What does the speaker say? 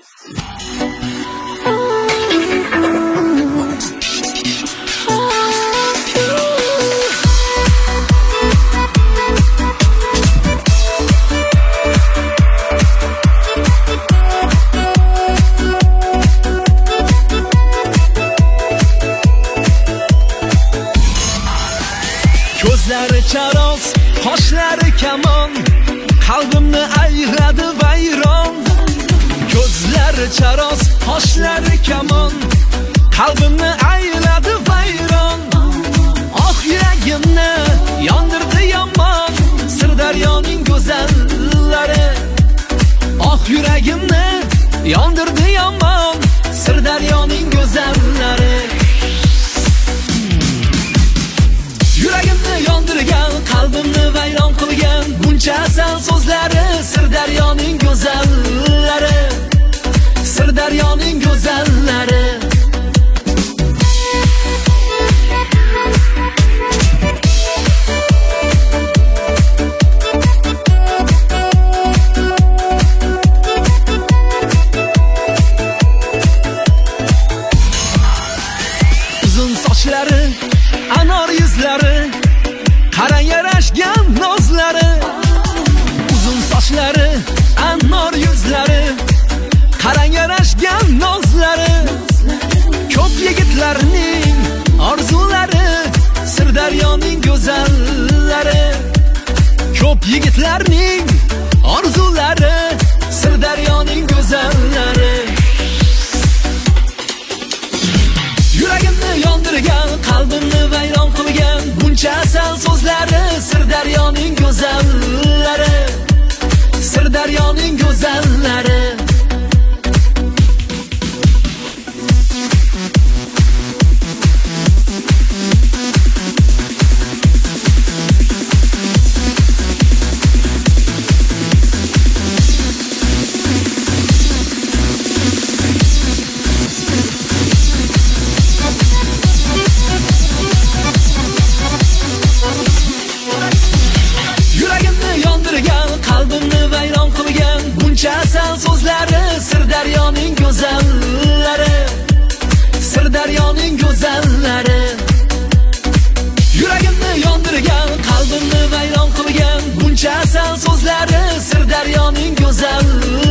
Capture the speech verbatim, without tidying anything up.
Ko'zlari charos, qoshlari kamon, qalbimni ayladi vayron. Ko'zlari charos, qoshlari kamon, qalbimni ayladi vayron. Oh yuragimni yondirdi yomon, Sirdaryoning go'zallari. Oh yuragimni yondirdi yomon, Sirdaryoning go'zallari. Yuragimni yondirgan, qalbimni vayron qilgan buncha asal so'zlari, Sirdaryoning go'zallari, Sirdaryoning go'zallari. Uzun sochlari, anor yuzlari, qarang yarashgan nozlari. Uzun sochlari, anor yuzlari, qarang yarashgan nozlari. Ko'p yigitlarning orzulari, Sirdaryoning go'zallari. Ko'p yigitlarning orzulari, Sirdaryoning go'zallari. Yuragimni yondirgan, qalbimni vayron qilgan buncha asal so'zlari, Sirdaryoning go'zallari, Sirdaryoning go'zallari. Qalbimni vayron qilgan buncha asal so'zlari, Sirdaryoning go'zallari, Sirdaryoning go'zallari. Yuragimni yondirgan, qalbimni vayron qilgan buncha asal so'zlari, Sirdaryoning go'zallari.